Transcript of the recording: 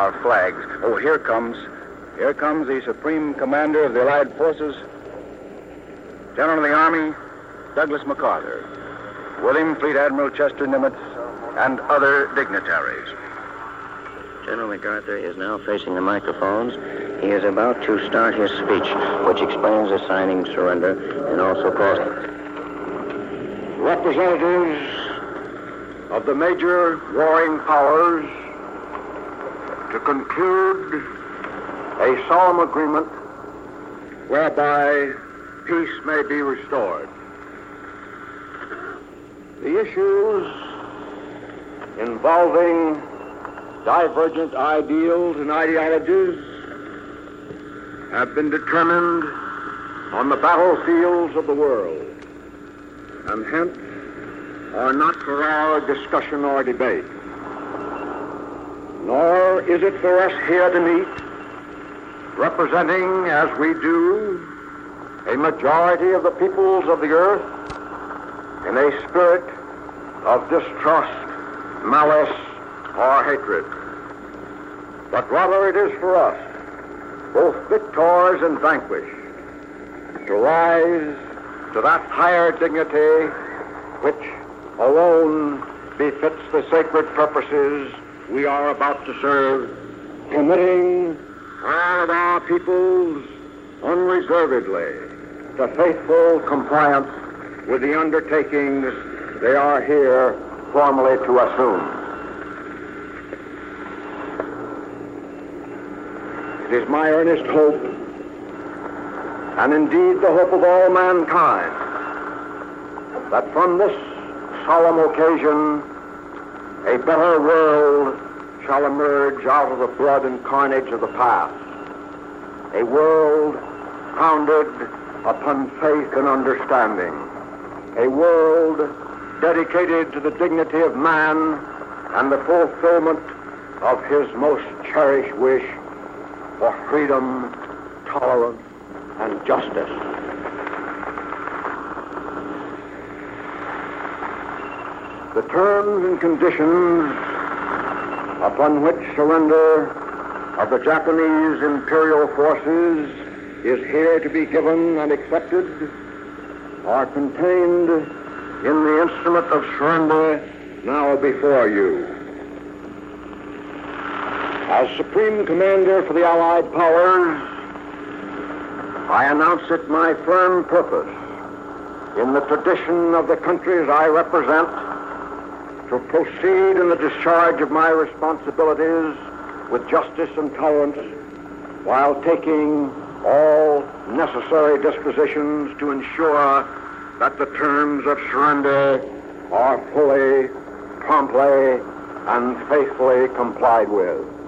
our flags. Oh, here comes the Supreme Commander of the Allied Forces, General of the Army, Douglas MacArthur. With him, Fleet Admiral Chester Nimitz and other dignitaries. General MacArthur is now facing the microphones. He is about to start his speech, which explains the signing surrender and also calls representatives of the major warring powers to conclude a solemn agreement whereby peace may be restored. The issues involving divergent ideals and ideologies have been determined on the battlefields of the world, and hence are not for our discussion or debate. Nor is it for us here to meet, representing, as we do, a majority of the peoples of the earth in a spirit of distrust, malice, or hatred. But rather it is for us, both victors and vanquished, to rise to that higher dignity which alone befits the sacred purposes we are about to serve, committing all of our peoples unreservedly to faithful compliance with the undertakings they are here formally to assume. It is my earnest hope, and indeed the hope of all mankind, that from this solemn occasion a better world shall emerge out of the blood and carnage of the past, a world founded upon faith and understanding, a world dedicated to the dignity of man and the fulfillment of his most cherished wish for freedom, tolerance, and justice. The terms and conditions upon which surrender of the Japanese imperial forces is here to be given and accepted are contained in the instrument of surrender now before you. As Supreme Commander for the Allied Powers, I announce it my firm purpose, in the tradition of the countries I represent, to proceed in the discharge of my responsibilities with justice and tolerance, while taking all necessary dispositions to ensure that the terms of surrender are fully, promptly, and faithfully complied with.